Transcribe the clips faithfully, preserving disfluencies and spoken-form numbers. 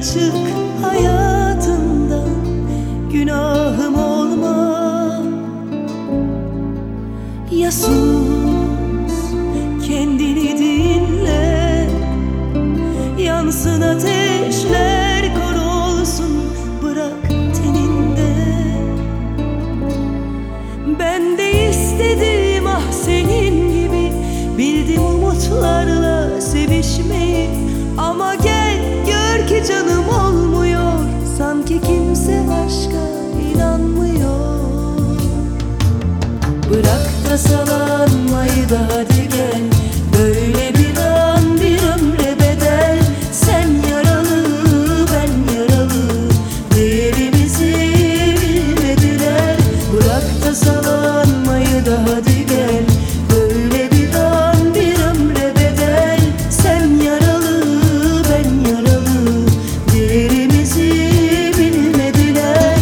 çık hayatımdan, günahım olma. Ya sus, kendini dinle, yansın ateşler, kor olsun bırak teninde. Ben de istedim ah senin gibi, bildim umutlarla sevişmeyi. Ama gel gör ki canım olmuyor, sanki kimse aşka inanmıyor. Bırak tasalanmayı da hadi gel, böyle bir an bir ömre bedel. Sen yaralı ben yaralı, değerimizi bilmediler. Bırak tasalanmayı da hadi gel, böyle bir an bir ömre bedel. Sen yaralı ben yaralı, değerimizi bilmediler.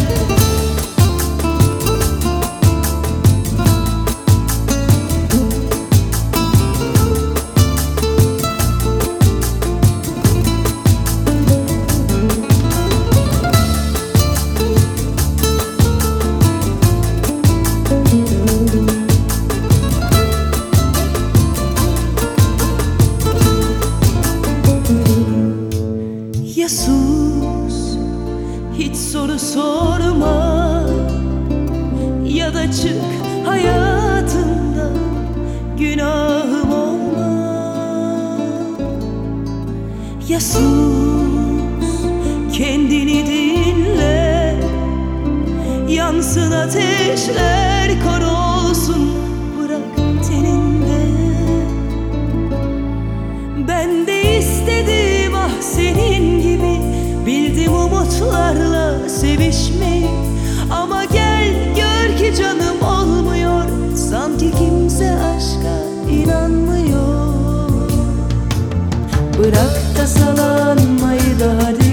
Ya sus, hiç soru sorma, ya da çık hayatımdan, günahım olma. Ya sus, kendini dinle, yansın ateşler, kor olsun bırak teninde. Ben de istedim ah senin gibi, bildim umutlarla sevişmeyi. Ama gel gör ki canım olmuyor, sanki kimse aşka inanmıyor. Bırak tasalanmayı da hadi